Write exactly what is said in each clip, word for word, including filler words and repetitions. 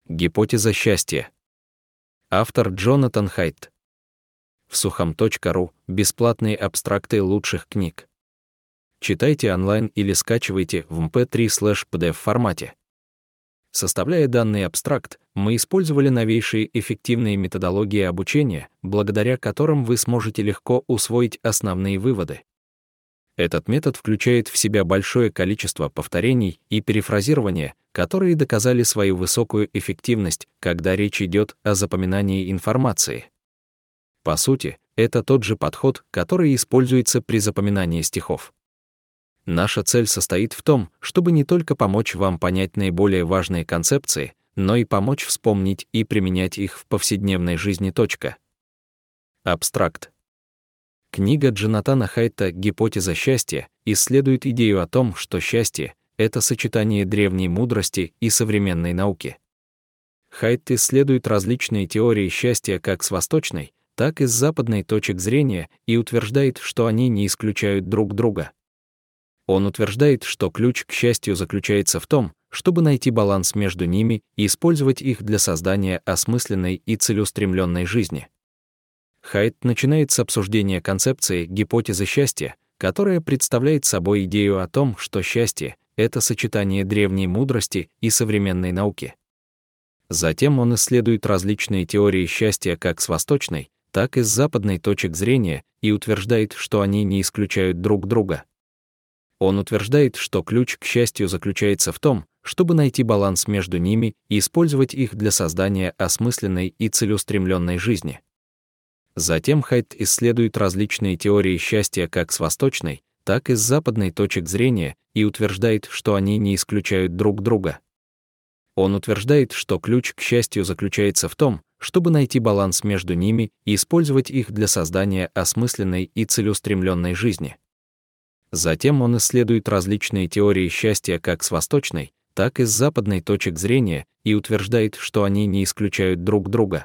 Гипотеза счастья. Автор Джонатан Хайт. В сухом точка ру бесплатные абстракты лучших книг. Читайте онлайн или скачивайте в эм пэ три слэш пи ди эф формате. Составляя данный абстракт, мы использовали новейшие эффективные методологии обучения, благодаря которым вы сможете легко усвоить основные выводы. Этот метод включает в себя большое количество повторений и перефразирования, которые доказали свою высокую эффективность, когда речь идет о запоминании информации. По сути, это тот же подход, который используется при запоминании стихов. Наша цель состоит в том, чтобы не только помочь вам понять наиболее важные концепции, но и помочь вспомнить и применять их в повседневной жизни. Абстракт. Книга Джонатана Хайта «Гипотеза счастья» исследует идею о том, что счастье — это сочетание древней мудрости и современной науки. Хайт исследует различные теории счастья как с восточной, так и с западной точек зрения и утверждает, что они не исключают друг друга. Он утверждает, что ключ к счастью заключается в том, чтобы найти баланс между ними и использовать их для создания осмысленной и целеустремленной жизни. Хайт начинает с обсуждения концепции гипотезы счастья, которая представляет собой идею о том, что счастье — это сочетание древней мудрости и современной науки. Затем он исследует различные теории счастья как с восточной, так и с западной точек зрения и утверждает, что они не исключают друг друга. Он утверждает, что ключ к счастью заключается в том, чтобы найти баланс между ними и использовать их для создания осмысленной и целеустремленной жизни. Затем Хайт исследует различные теории счастья как с восточной, так и с западной точек зрения и утверждает, что они не исключают друг друга. Он утверждает, что ключ к счастью заключается в том, чтобы найти баланс между ними и использовать их для создания осмысленной и целеустремленной жизни. Затем он исследует различные теории счастья как с восточной, так и с западной точек зрения и утверждает, что они не исключают друг друга.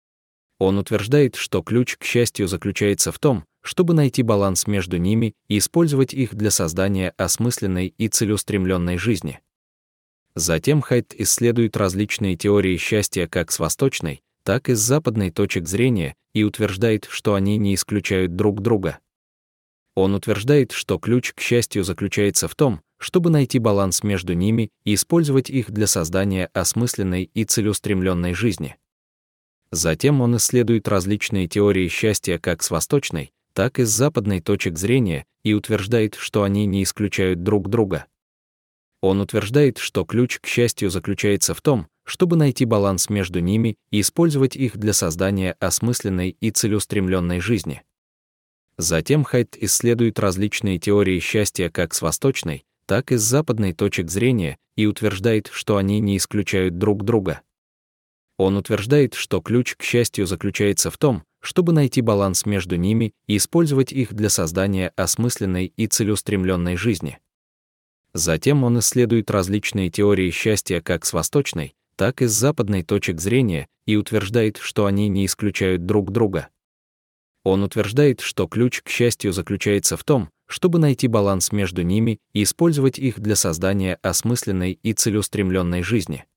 Он утверждает, что ключ к счастью заключается в том, чтобы найти баланс между ними и использовать их для создания осмысленной и целеустремленной жизни. Затем Хайт исследует различные теории счастья как с восточной, так и с западной точек зрения и утверждает, что они не исключают друг друга. Он утверждает, что ключ к счастью заключается в том, чтобы найти баланс между ними и использовать их для создания осмысленной и целеустремленной жизни. Затем он исследует различные теории счастья как с восточной, так и с западной точек зрения и утверждает, что они не исключают друг друга. Он утверждает, что ключ к счастью заключается в том, чтобы найти баланс между ними и использовать их для создания осмысленной и целеустремленной жизни. Затем Хайт исследует различные теории счастья как с восточной, так и с западной точек зрения и утверждает, что они не исключают друг друга. Он утверждает, что ключ к счастью заключается в том, чтобы найти баланс между ними и использовать их для создания осмысленной и целеустремленной жизни. Затем он исследует различные теории счастья как с восточной, так и с западной точек зрения и утверждает, что они не исключают друг друга. Он утверждает, что ключ к счастью заключается в том, чтобы найти баланс между ними и использовать их для создания осмысленной и целеустремленной жизни.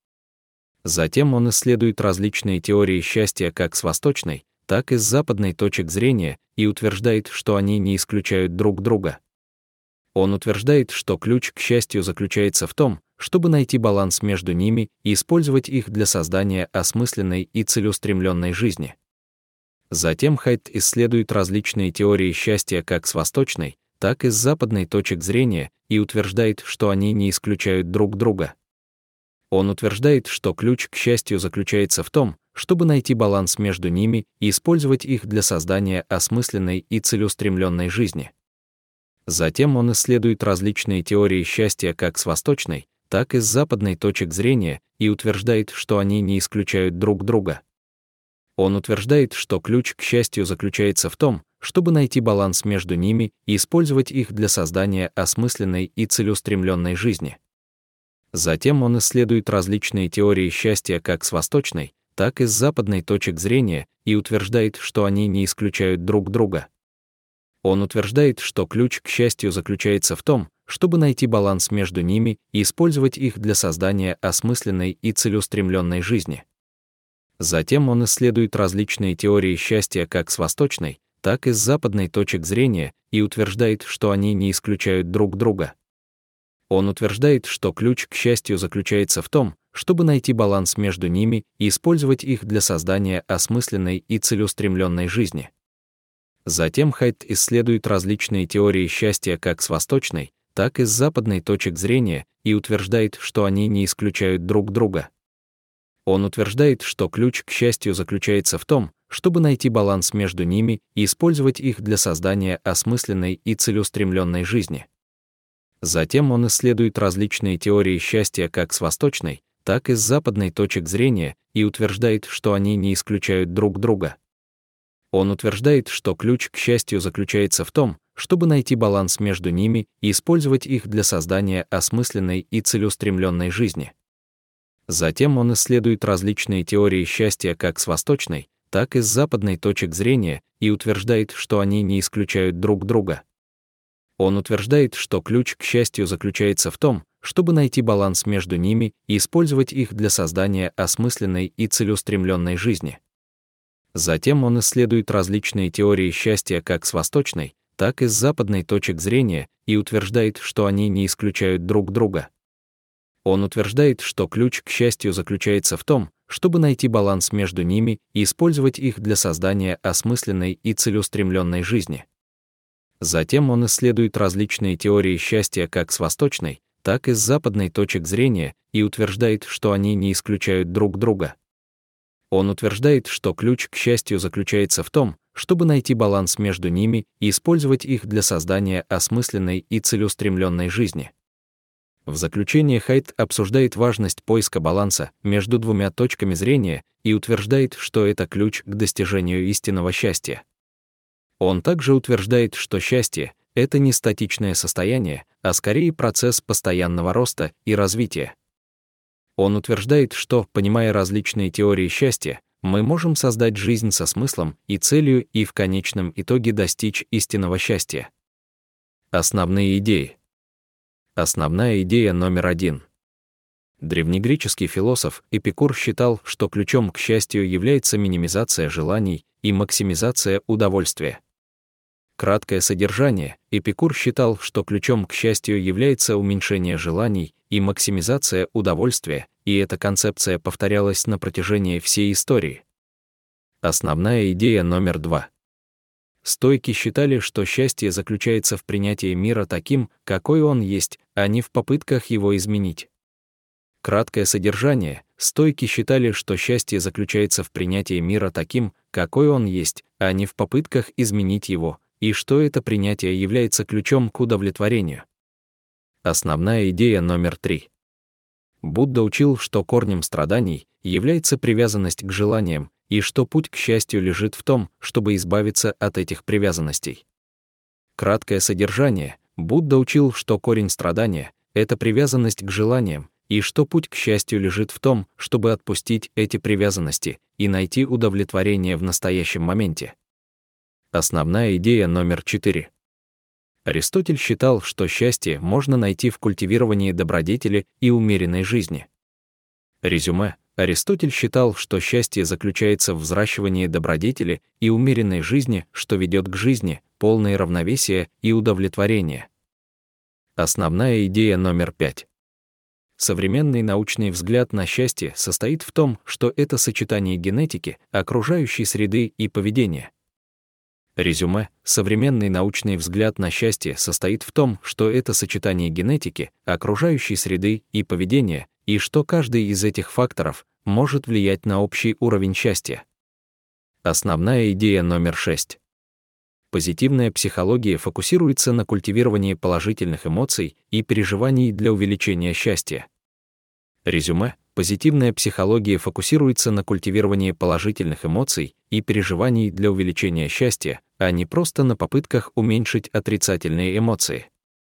Затем он исследует различные теории счастья как с восточной, так и с западной точек зрения и утверждает, что они не исключают друг друга. Он утверждает, что ключ к счастью заключается в том, чтобы найти баланс между ними и использовать их для создания осмысленной и целеустремленной жизни. Затем Хайт исследует различные теории счастья как с восточной, так и с западной точек зрения и утверждает, что они не исключают друг друга. Он утверждает, что ключ к счастью заключается в том, чтобы найти баланс между ними и использовать их для создания осмысленной и целеустремленной жизни. Затем он исследует различные теории счастья как с восточной, так и с западной точек зрения и утверждает, что они не исключают друг друга. Он утверждает, что ключ к счастью заключается в том, чтобы найти баланс между ними и использовать их для создания осмысленной и целеустремленной жизни. Затем он исследует различные теории счастья как с восточной, так и с западной точек зрения и утверждает, что они не исключают друг друга. Он утверждает, что ключ к счастью заключается в том, чтобы найти баланс между ними и использовать их для создания осмысленной и целеустремленной жизни. Затем он исследует различные теории счастья как с восточной, так и с западной точек зрения и утверждает, что они не исключают друг друга. Он утверждает, что ключ к счастью заключается в том, чтобы найти баланс между ними и использовать их для создания осмысленной и целеустремленной жизни. Затем Хайт исследует различные теории счастья как с восточной, так и с западной точек зрения и утверждает, что они не исключают друг друга. Он утверждает, что ключ к счастью заключается в том, чтобы найти баланс между ними и использовать их для создания осмысленной и целеустремленной жизни. Затем он исследует различные теории счастья как с восточной, так и с западной точек зрения и утверждает, что они не исключают друг друга. Он утверждает, что ключ к счастью заключается в том, чтобы найти баланс между ними и использовать их для создания осмысленной и целеустремленной жизни. Затем он исследует различные теории счастья как с восточной, так и с западной точек зрения и утверждает, что они не исключают друг друга. Он утверждает, что ключ к счастью заключается в том, чтобы найти баланс между ними и использовать их для создания осмысленной и целеустремленной жизни. Затем он исследует различные теории счастья как с восточной, так и с западной точек зрения и утверждает, что они не исключают друг друга. Он утверждает, что ключ к счастью заключается в том, чтобы найти баланс между ними и использовать их для создания осмысленной и целеустремленной жизни. Затем он исследует различные теории счастья как с восточной, так и с западной точек зрения и утверждает, что они не исключают друг друга. Он утверждает, что ключ к счастью заключается в том, чтобы найти баланс между ними и использовать их для создания осмысленной и целеустремленной жизни. В заключение Хайт обсуждает важность поиска баланса между двумя точками зрения и утверждает, что это ключ к достижению истинного счастья. Он также утверждает, что счастье — это не статичное состояние, а скорее процесс постоянного роста и развития. Он утверждает, что, понимая различные теории счастья, мы можем создать жизнь со смыслом и целью и в конечном итоге достичь истинного счастья. Основные идеи. Основная идея номер один. Древнегреческий философ Эпикур считал, что ключом к счастью является минимизация желаний и максимизация удовольствия. Краткое содержание. Эпикур считал, что ключом к счастью является уменьшение желаний и максимизация удовольствия, и эта концепция повторялась на протяжении всей истории. Основная идея номер два. Стойки считали, что счастье заключается в принятии мира таким, какой он есть, а не в попытках его изменить. Краткое содержание. Стойки считали, что счастье заключается в принятии мира таким, какой он есть, а не в попытках изменить его, и что это принятие является ключом к удовлетворению. Основная идея номер три. Будда учил, что корнем страданий является привязанность к желаниям, и что путь к счастью лежит в том, чтобы избавиться от этих привязанностей. Краткое содержание. Будда учил, что корень страдания — это привязанность к желаниям, и что путь к счастью лежит в том, чтобы отпустить эти привязанности и найти удовлетворение в настоящем моменте. Основная идея номер четыре. Аристотель считал, что счастье можно найти в культивировании добродетели и умеренной жизни. Резюме. Аристотель считал, что счастье заключается в взращивании добродетели и умеренной жизни, что ведет к жизни, полной равновесия и удовлетворения. Основная идея номер пять. Современный научный взгляд на счастье состоит в том, что это сочетание генетики, окружающей среды и поведения. Резюме. Современный научный взгляд на счастье состоит в том, что это сочетание генетики, окружающей среды и поведения, и что каждый из этих факторов может влиять на общий уровень счастья. Основная идея номер шесть. Позитивная психология фокусируется на культивировании положительных эмоций и переживаний для увеличения счастья. Резюме. Позитивная психология фокусируется на культивировании положительных эмоций и переживаний для увеличения счастья, а не просто на попытках уменьшить отрицательные эмоции.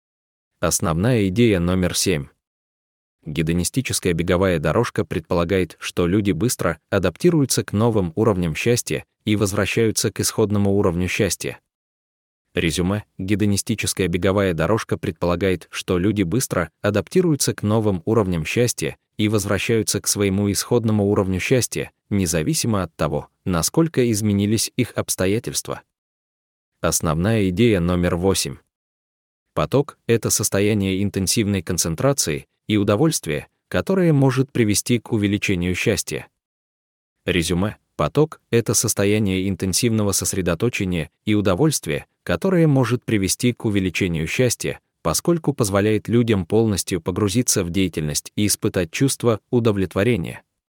Основная идея номер семь. Гедонистическая беговая дорожка предполагает, что люди быстро адаптируются к новым уровням счастья и возвращаются к исходному уровню счастья. Резюме. Гедонистическая беговая дорожка предполагает, что люди быстро адаптируются к новым уровням счастья и возвращаются к своему исходному уровню счастья, независимо от того, насколько изменились их обстоятельства. Основная идея номер восемь. Поток — это состояние интенсивной концентрации и удовольствия, которое может привести к увеличению счастья. Резюме. Поток — это состояние интенсивного сосредоточения и удовольствия, которое может привести к увеличению счастья, поскольку позволяет людям полностью погрузиться в деятельность и испытать чувство удовлетворения.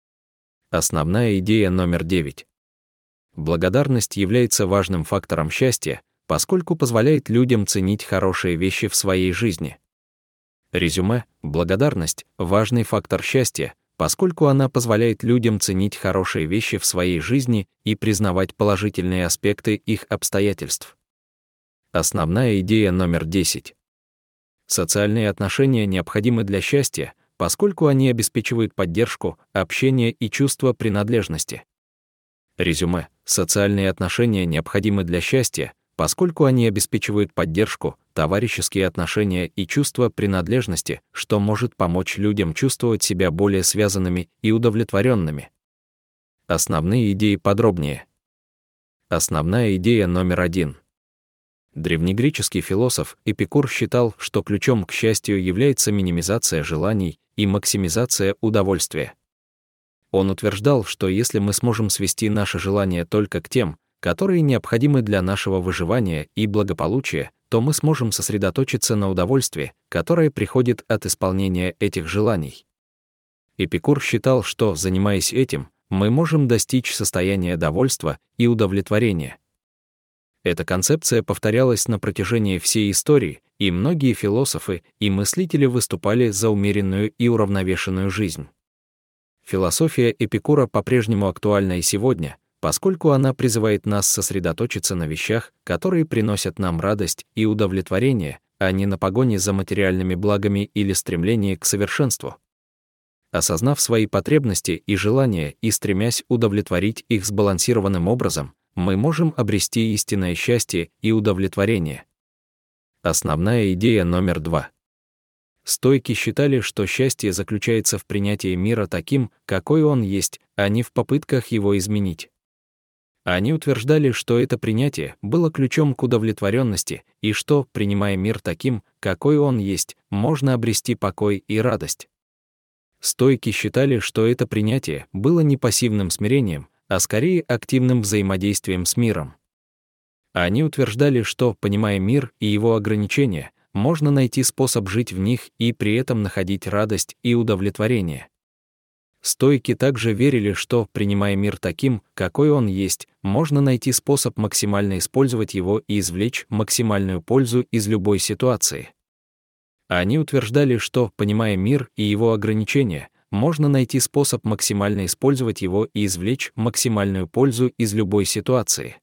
Основная идея номер девять. Благодарность является важным фактором счастья, поскольку позволяет людям ценить хорошие вещи в своей жизни. Резюме. Благодарность — важный фактор счастья, поскольку она позволяет людям ценить хорошие вещи в своей жизни и признавать положительные аспекты их обстоятельств. Основная идея номер десять. Социальные отношения необходимы для счастья, поскольку они обеспечивают поддержку, общение и чувство принадлежности. Резюме. Социальные отношения необходимы для счастья, поскольку они обеспечивают поддержку, товарищеские отношения и чувство принадлежности, что может помочь людям чувствовать себя более связанными и удовлетворенными. Основные идеи подробнее. Основная идея номер один. Древнегреческий философ Эпикур считал, что ключом к счастью является минимизация желаний и максимизация удовольствия. Он утверждал, что если мы сможем свести наши желания только к тем, которые необходимы для нашего выживания и благополучия, то мы сможем сосредоточиться на удовольствии, которое приходит от исполнения этих желаний. Эпикур считал, что, занимаясь этим, мы можем достичь состояния довольства и удовлетворения. Эта концепция повторялась на протяжении всей истории, и многие философы и мыслители выступали за умеренную и уравновешенную жизнь. Философия Эпикура по-прежнему актуальна и сегодня, поскольку она призывает нас сосредоточиться на вещах, которые приносят нам радость и удовлетворение, а не на погоне за материальными благами или стремлении к совершенству. Осознав свои потребности и желания и стремясь удовлетворить их сбалансированным образом, мы можем обрести истинное счастье и удовлетворение. Основная идея номер два. Стоики считали, что счастье заключается в принятии мира таким, какой он есть, а не в попытках его изменить. Они утверждали, что это принятие было ключом к удовлетворенности и что, принимая мир таким, какой он есть, можно обрести покой и радость. Стоики считали, что это принятие было не пассивным смирением, а скорее активным взаимодействием с миром. Они утверждали, что, понимая мир и его ограничения, можно найти способ жить в них и при этом находить радость и удовлетворение. Стоики также верили, что, принимая мир таким, какой он есть, можно найти способ максимально использовать его и извлечь максимальную пользу из любой ситуации. Они утверждали, что, понимая мир и его ограничения, можно найти способ максимально использовать его и извлечь максимальную пользу из любой ситуации.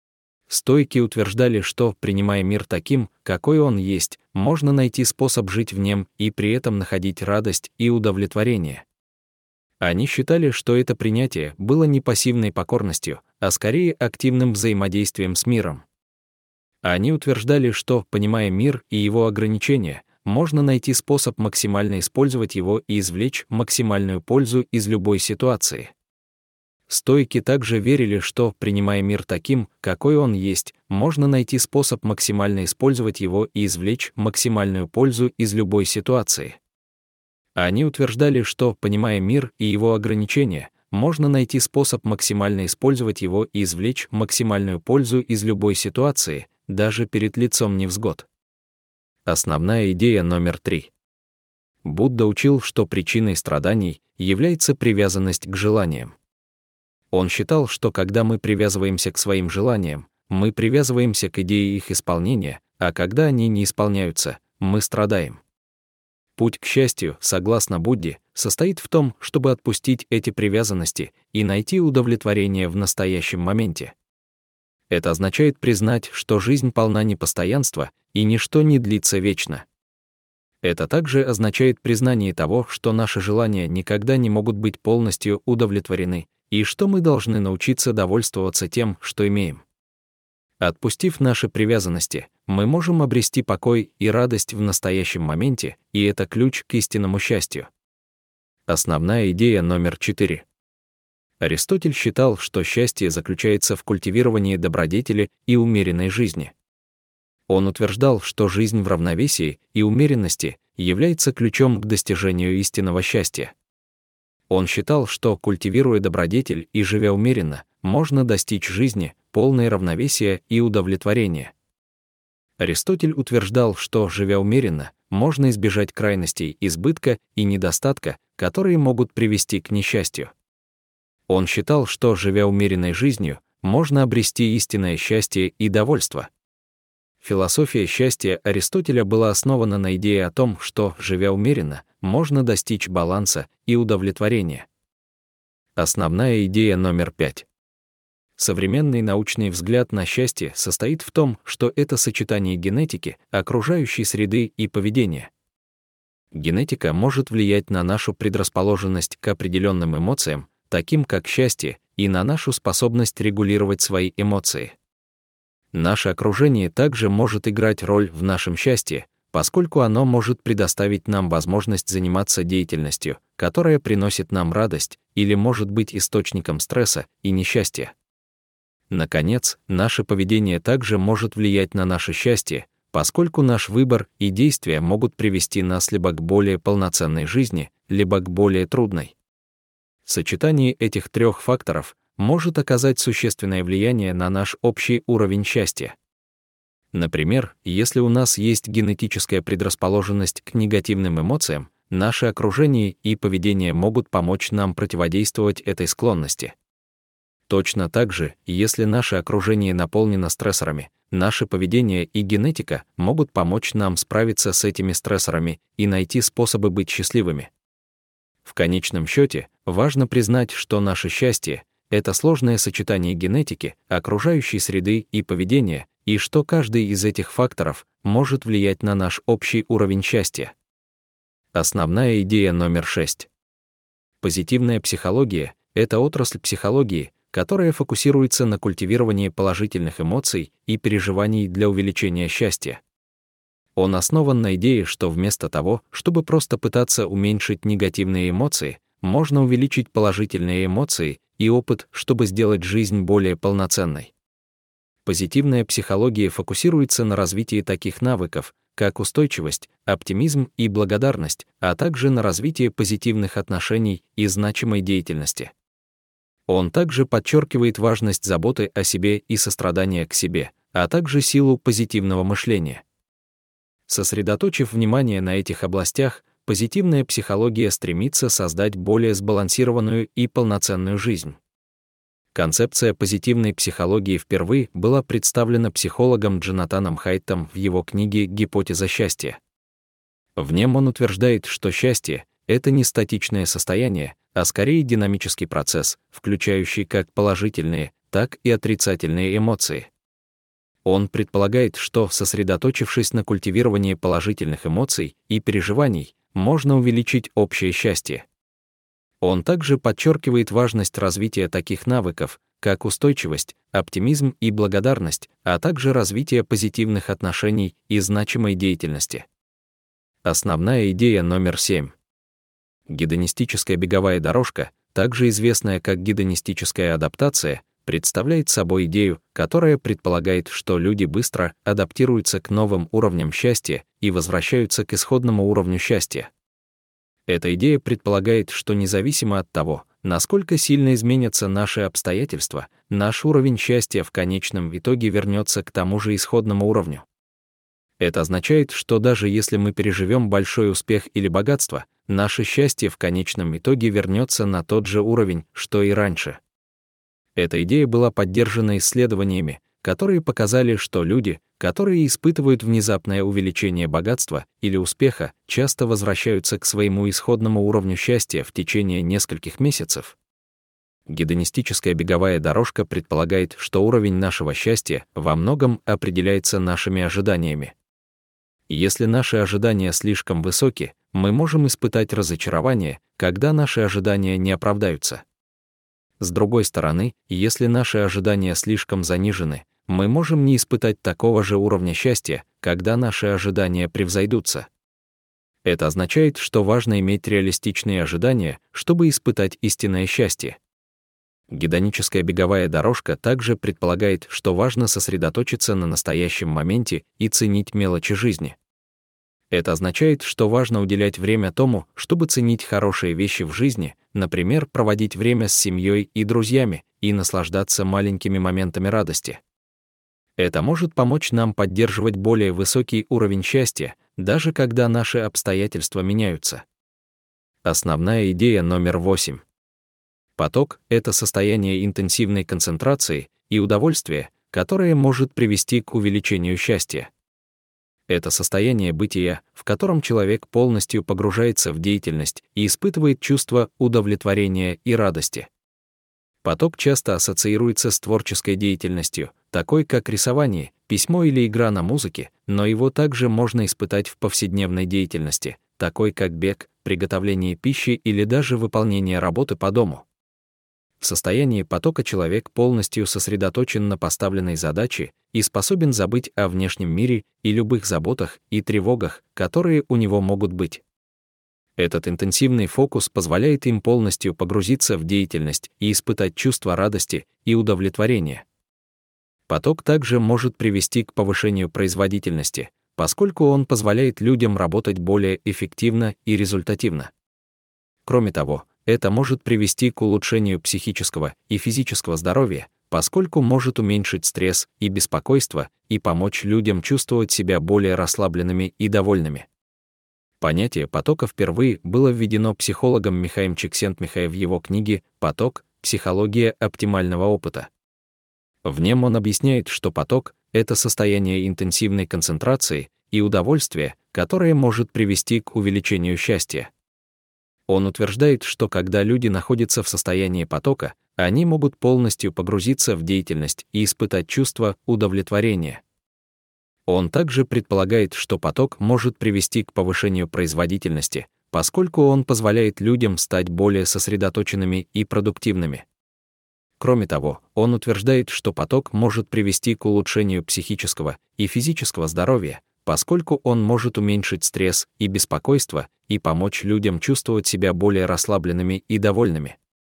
Стоики утверждали, что, принимая мир таким, какой он есть, можно найти способ жить в нем и при этом находить радость и удовлетворение. Они считали, что это принятие было не пассивной покорностью, а скорее активным взаимодействием с миром. Они утверждали, что, понимая мир и его ограничения, можно найти способ максимально использовать его и извлечь максимальную пользу из любой ситуации. Стоики также верили, что, принимая мир таким, какой он есть, можно найти способ максимально использовать его и извлечь максимальную пользу из любой ситуации. Они утверждали, что, понимая мир и его ограничения, можно найти способ максимально использовать его и извлечь максимальную пользу из любой ситуации, даже перед лицом невзгод. Основная идея номер три. Будда учил, что причиной страданий является привязанность к желаниям. Он считал, что когда мы привязываемся к своим желаниям, мы привязываемся к идее их исполнения, а когда они не исполняются, мы страдаем. Путь к счастью, согласно Будде, состоит в том, чтобы отпустить эти привязанности и найти удовлетворение в настоящем моменте. Это означает признать, что жизнь полна непостоянства, и ничто не длится вечно. Это также означает признание того, что наши желания никогда не могут быть полностью удовлетворены, и что мы должны научиться довольствоваться тем, что имеем. Отпустив наши привязанности, мы можем обрести покой и радость в настоящем моменте, и это ключ к истинному счастью. Основная идея номер четыре. Аристотель считал, что счастье заключается в культивировании добродетели и умеренной жизни. Он утверждал, что жизнь в равновесии и умеренности является ключом к достижению истинного счастья. Он считал, что, культивируя добродетель и живя умеренно, можно достичь жизни, полной равновесия и удовлетворения. Аристотель утверждал, что, живя умеренно, можно избежать крайностей избытка и недостатка, которые могут привести к несчастью. Он считал, что, живя умеренной жизнью, можно обрести истинное счастье и довольство. Философия счастья Аристотеля была основана на идее о том, что, живя умеренно, можно достичь баланса и удовлетворения. Основная идея номер пять. Современный научный взгляд на счастье состоит в том, что это сочетание генетики, окружающей среды и поведения. Генетика может влиять на нашу предрасположенность к определенным эмоциям, таким как счастье, и на нашу способность регулировать свои эмоции. Наше окружение также может играть роль в нашем счастье, поскольку оно может предоставить нам возможность заниматься деятельностью, которая приносит нам радость, или может быть источником стресса и несчастья. Наконец, наше поведение также может влиять на наше счастье, поскольку наш выбор и действия могут привести нас либо к более полноценной жизни, либо к более трудной. Сочетание этих трех факторов может оказать существенное влияние на наш общий уровень счастья. Например, если у нас есть генетическая предрасположенность к негативным эмоциям, наше окружение и поведение могут помочь нам противодействовать этой склонности. Точно так же, если наше окружение наполнено стрессорами, наше поведение и генетика могут помочь нам справиться с этими стрессорами и найти способы быть счастливыми. В конечном счете, важно признать, что наше счастье — это сложное сочетание генетики, окружающей среды и поведения, и что каждый из этих факторов может влиять на наш общий уровень счастья. Основная идея номер шесть. Позитивная психология — это отрасль психологии, которая фокусируется на культивировании положительных эмоций и переживаний для увеличения счастья. Он основан на идее, что вместо того, чтобы просто пытаться уменьшить негативные эмоции, можно увеличить положительные эмоции и опыт, чтобы сделать жизнь более полноценной. Позитивная психология фокусируется на развитии таких навыков, как устойчивость, оптимизм и благодарность, а также на развитии позитивных отношений и значимой деятельности. Он также подчеркивает важность заботы о себе и сострадания к себе, а также силу позитивного мышления. Сосредоточив внимание на этих областях, позитивная психология стремится создать более сбалансированную и полноценную жизнь. Концепция позитивной психологии впервые была представлена психологом Джонатаном Хайттом в его книге «Гипотеза счастья». В нем он утверждает, что счастье — это не статичное состояние, а скорее динамический процесс, включающий как положительные, так и отрицательные эмоции. Он предполагает, что, сосредоточившись на культивировании положительных эмоций и переживаний, можно увеличить общее счастье. Он также подчеркивает важность развития таких навыков, как устойчивость, оптимизм и благодарность, а также развитие позитивных отношений и значимой деятельности. Основная идея номер семь. Гедонистическая беговая дорожка, также известная как гедонистическая адаптация, представляет собой идею, которая предполагает, что люди быстро адаптируются к новым уровням счастья и возвращаются к исходному уровню счастья. Эта идея предполагает, что независимо от того, насколько сильно изменятся наши обстоятельства, наш уровень счастья в конечном итоге вернется к тому же исходному уровню. Это означает, что даже если мы переживем большой успех или богатство, наше счастье в конечном итоге вернется на тот же уровень, что и раньше. Эта идея была поддержана исследованиями, которые показали, что люди, которые испытывают внезапное увеличение богатства или успеха, часто возвращаются к своему исходному уровню счастья в течение нескольких месяцев. Гедонистическая беговая дорожка предполагает, что уровень нашего счастья во многом определяется нашими ожиданиями. Если наши ожидания слишком высоки, мы можем испытать разочарование, когда наши ожидания не оправдаются. С другой стороны, если наши ожидания слишком занижены, мы можем не испытать такого же уровня счастья, когда наши ожидания превзойдутся. Это означает, что важно иметь реалистичные ожидания, чтобы испытать истинное счастье. Гедоническая беговая дорожка также предполагает, что важно сосредоточиться на настоящем моменте и ценить мелочи жизни. Это означает, что важно уделять время тому, чтобы ценить хорошие вещи в жизни, например, проводить время с семьей и друзьями и наслаждаться маленькими моментами радости. Это может помочь нам поддерживать более высокий уровень счастья, даже когда наши обстоятельства меняются. Основная идея номер восемь. Поток — это состояние интенсивной концентрации и удовольствия, которое может привести к увеличению счастья. Это состояние бытия, в котором человек полностью погружается в деятельность и испытывает чувство удовлетворения и радости. Поток часто ассоциируется с творческой деятельностью, такой как рисование, письмо или игра на музыке, но его также можно испытать в повседневной деятельности, такой как бег, приготовление пищи или даже выполнение работы по дому. В состоянии потока человек полностью сосредоточен на поставленной задаче и способен забыть о внешнем мире и любых заботах и тревогах, которые у него могут быть. Этот интенсивный фокус позволяет им полностью погрузиться в деятельность и испытать чувство радости и удовлетворения. Поток также может привести к повышению производительности, поскольку он позволяет людям работать более эффективно и результативно. Кроме того, это может привести к улучшению психического и физического здоровья, поскольку может уменьшить стресс и беспокойство и помочь людям чувствовать себя более расслабленными и довольными. Понятие потока впервые было введено психологом Михаилом Чиксент-Михай в его книге «Поток. Психология оптимального опыта». В нем он объясняет, что поток — это состояние интенсивной концентрации и удовольствия, которое может привести к увеличению счастья. Он утверждает, что когда люди находятся в состоянии потока, они могут полностью погрузиться в деятельность и испытать чувство удовлетворения. Он также предполагает, что поток может привести к повышению производительности, поскольку он позволяет людям стать более сосредоточенными и продуктивными. Кроме того, он утверждает, что поток может привести к улучшению психического и физического здоровья, поскольку он может уменьшить стресс и беспокойство и помочь людям чувствовать себя более расслабленными и довольными.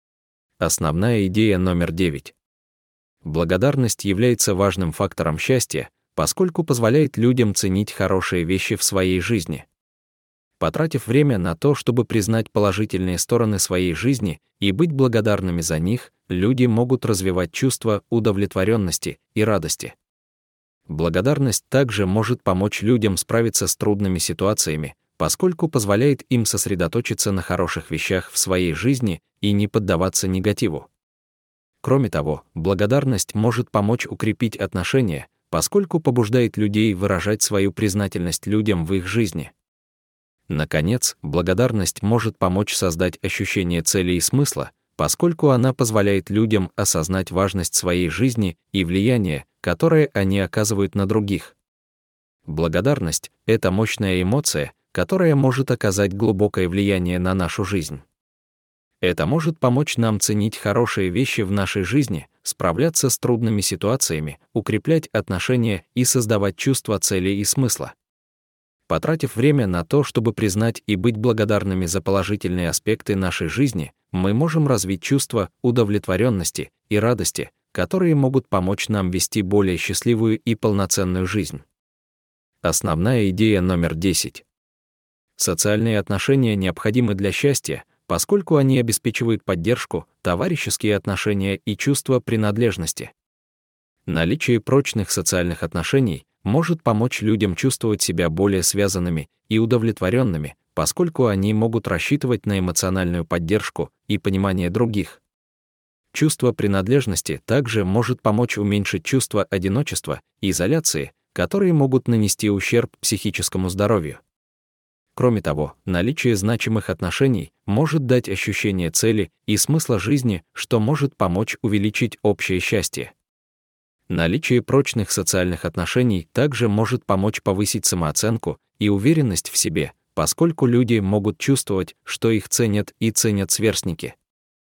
Основная идея номер девять. Благодарность является важным фактором счастья, поскольку позволяет людям ценить хорошие вещи в своей жизни. Потратив время на то, чтобы признать положительные стороны своей жизни и быть благодарными за них, люди могут развивать чувство удовлетворенности и радости. Благодарность также может помочь людям справиться с трудными ситуациями, поскольку позволяет им сосредоточиться на хороших вещах в своей жизни и не поддаваться негативу. Кроме того, благодарность может помочь укрепить отношения, поскольку побуждает людей выражать свою признательность людям в их жизни. Наконец, благодарность может помочь создать ощущение цели и смысла, поскольку она позволяет людям осознать важность своей жизни и влияние, которое они оказывают на других. Благодарность — это мощная эмоция, которая может оказать глубокое влияние на нашу жизнь. Это может помочь нам ценить хорошие вещи в нашей жизни, справляться с трудными ситуациями, укреплять отношения и создавать чувство цели и смысла. Потратив время на то, чтобы признать и быть благодарными за положительные аспекты нашей жизни, мы можем развить чувство удовлетворенности и радости, которые могут помочь нам вести более счастливую и полноценную жизнь. Основная идея номер десять. Социальные отношения необходимы для счастья, поскольку они обеспечивают поддержку, товарищеские отношения и чувство принадлежности. Наличие прочных социальных отношений может помочь людям чувствовать себя более связанными и удовлетворенными, поскольку они могут рассчитывать на эмоциональную поддержку и понимание других. Чувство принадлежности также может помочь уменьшить чувство одиночества и изоляции, которые могут нанести ущерб психическому здоровью. Кроме того, наличие значимых отношений может дать ощущение цели и смысла жизни, что может помочь увеличить общее счастье. Наличие прочных социальных отношений также может помочь повысить самооценку и уверенность в себе, поскольку люди могут чувствовать, что их ценят и ценят сверстники.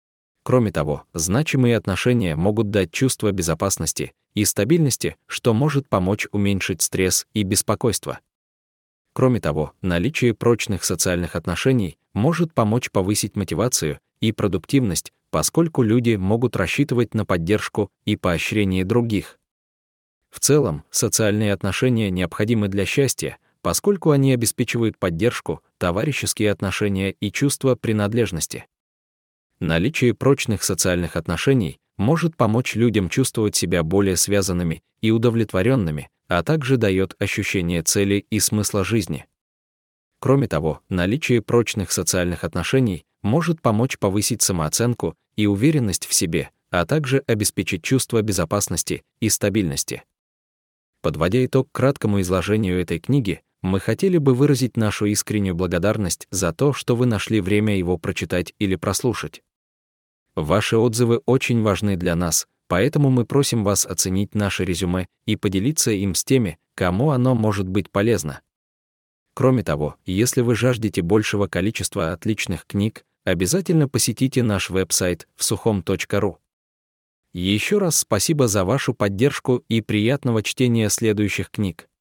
Кроме того, значимые отношения могут дать чувство безопасности и стабильности, что может помочь уменьшить стресс и беспокойство. Кроме того, наличие прочных социальных отношений может помочь повысить мотивацию и продуктивность, поскольку люди могут рассчитывать на поддержку и поощрение других. В целом, социальные отношения необходимы для счастья, поскольку они обеспечивают поддержку, товарищеские отношения и чувство принадлежности. Наличие прочных социальных отношений может помочь людям чувствовать себя более связанными и удовлетворенными, а также дает ощущение цели и смысла жизни. Кроме того, наличие прочных социальных отношений может помочь повысить самооценку и уверенность в себе, а также обеспечить чувство безопасности и стабильности. Подводя итог краткому изложению этой книги, мы хотели бы выразить нашу искреннюю благодарность за то, что вы нашли время его прочитать или прослушать. Ваши отзывы очень важны для нас, поэтому мы просим вас оценить наше резюме и поделиться им с теми, кому оно может быть полезно. Кроме того, если вы жаждете большего количества отличных книг, обязательно посетите наш веб-сайт всухом точка ру. Еще раз спасибо за вашу поддержку и приятного чтения следующих книг.